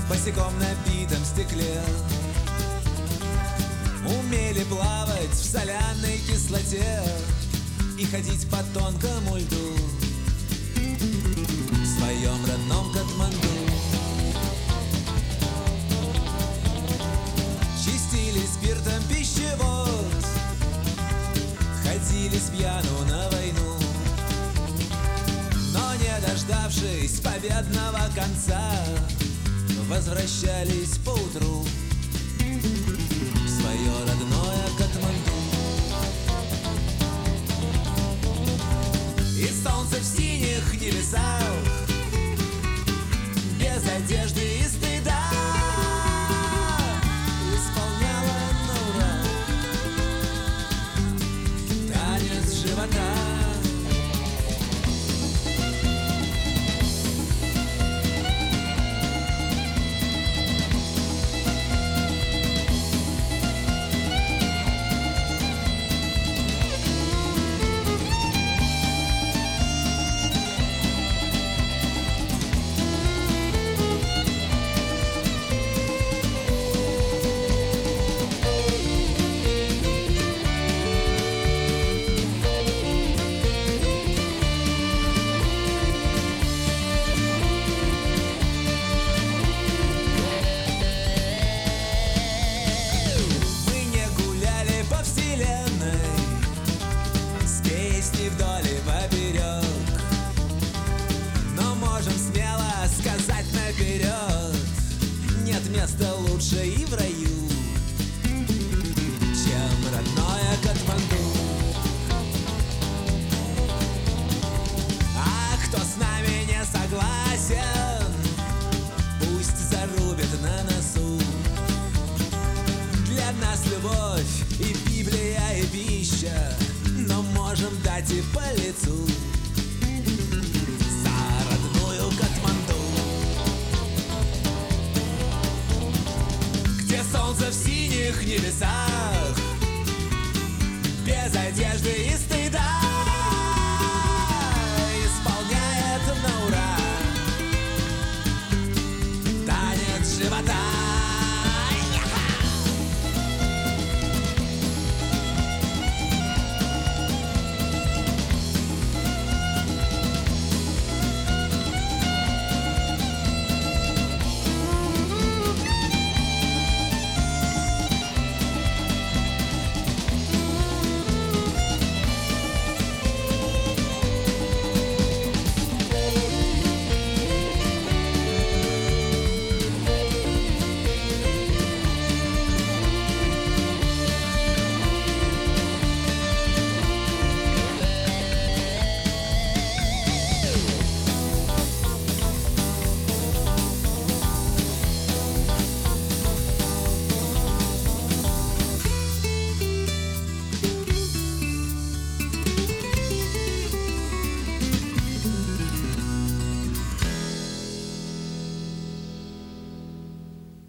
босиком на битом стекле. Умели плавать в соляной кислоте и ходить по тонкому льду в своем родном Катманду. Чистили спиртом пищевод, ходили с пьяну на войну, но не дождавшись победного конца, возвращались поутру в свое родное Катманду. И солнце в синих небесах, без одежды и стыда, исполняло на ура танец живота. Вдоль и поперек, но можем смело сказать наперед: нет места лучше и в раю, чем родное Катманду. А кто с нами не согласен, пусть зарубит на носу. Для нас любовь и Библия, и пища, но можем дать и по лицу за родную Катманду, где солнце в синих небесах, без одежды и